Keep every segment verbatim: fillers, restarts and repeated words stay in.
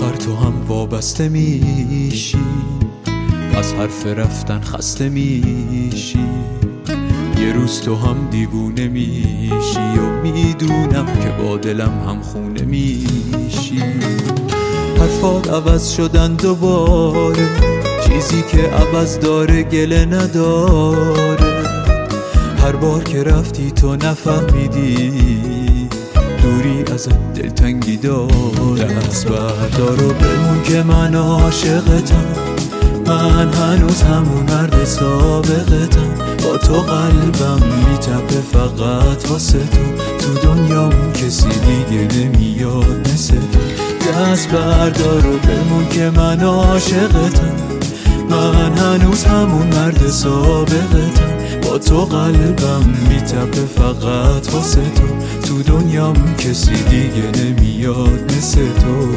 آخر تو هم وابسته میشی، از حرف رفتن خسته میشی، یه روز تو هم دیوونه میشی و میدونم که با دلم هم خونه میشی. حرفات عوض شدن دوباره، چیزی که عوض داره گله نداره. هر بار که رفتی تو نفهمیدی، دوری ازت دلتنگی داره. دست بردار و بمون که من عاشقتم، من هنوز همون مرد سابقتم. با تو قلبم میتپه فقط واسه تو، تو دنیام کسی دیگه نمیاد مثل تو. دست بردار و بمون که من عاشقتم، من هنوز همون مرد سابقتم. با تو قلبم میتپه فقط واسه تو، تو دنیام کسی دیگه نمیاد مثل تو.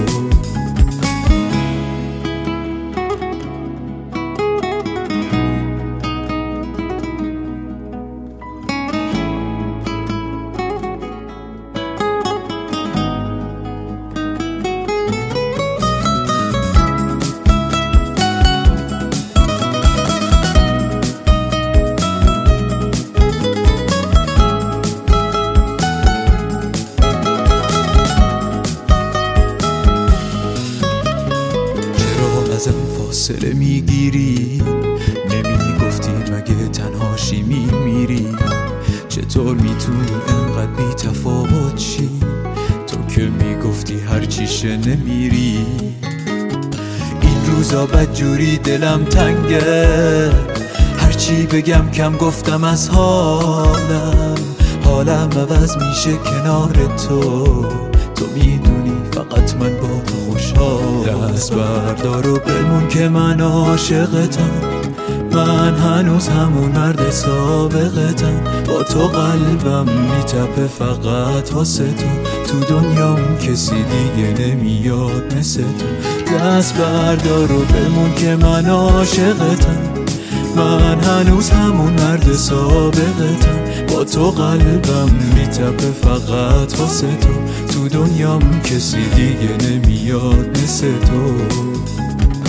ازم فاصله میگیری، نمیگفتی مگه تنهاشی میمیری؟ چطور میتونی انقدر بی تفاوت چی؟ تو که میگفتی هرچیشه نمیری. این روزا بدجوری دلم تنگه، هرچی بگم کم گفتم از حالم، حالم عوض میشه کنار تو. تو میدونی فقط من با تو خوشحالم. دست بردار و بمون که من عاشقتم، من هنوز همون مرد سابقتم. با تو قلبم میتپه فقط واسه تو، تو دنیام کسی دیگه نمیاد مثل تو. دست بردار و بمون که من عاشقتم، من هنوز همون مرد سابقتم. با تو قلبم میتپه فقط واسه تو، تو دنیام کسی دیگه نمیاد مثل تو.